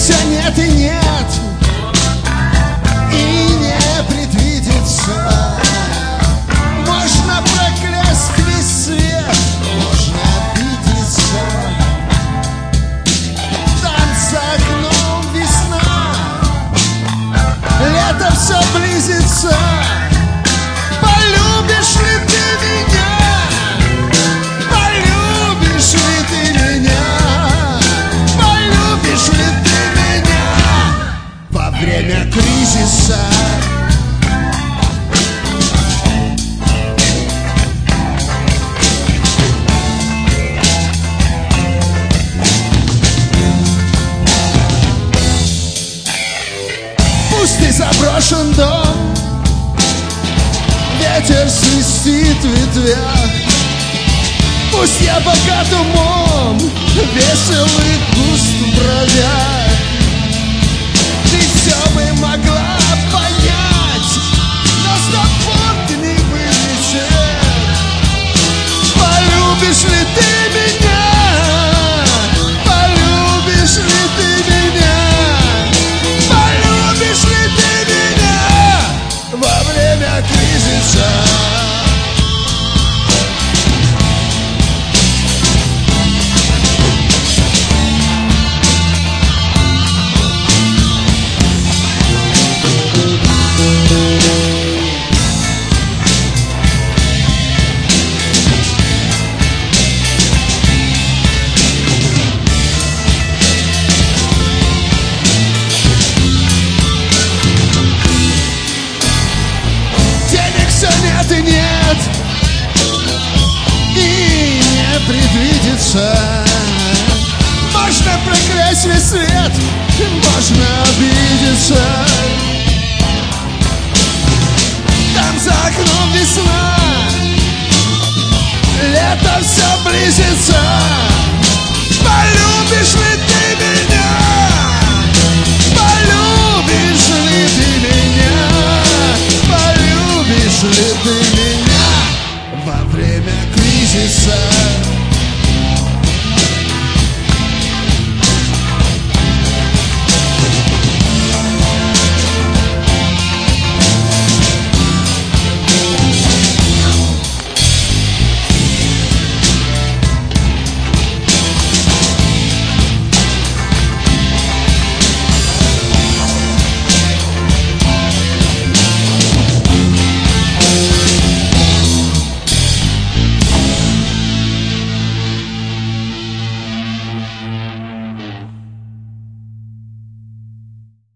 все нет и нет, и не предвидится. Можно проклясть весь свет, можно обидеться. Там за окном весна, лето все близится. Полюбишь ли ты меня? Полюбишь ли ты меня? Полюбишь ли ты меня во время кризиса? Пустый заброшен дом, ветер свистит в ветвях. Пусть я богат умом, весел и густ в бровях. Ты все бы могла понять, но стопор не вылечит. Полюбишь ли ты меня? Полюбишь ли ты меня? Полюбишь ли ты меня во время кризиса? Нет и нет, и не предвидится. Можно проклясть весь свет, можно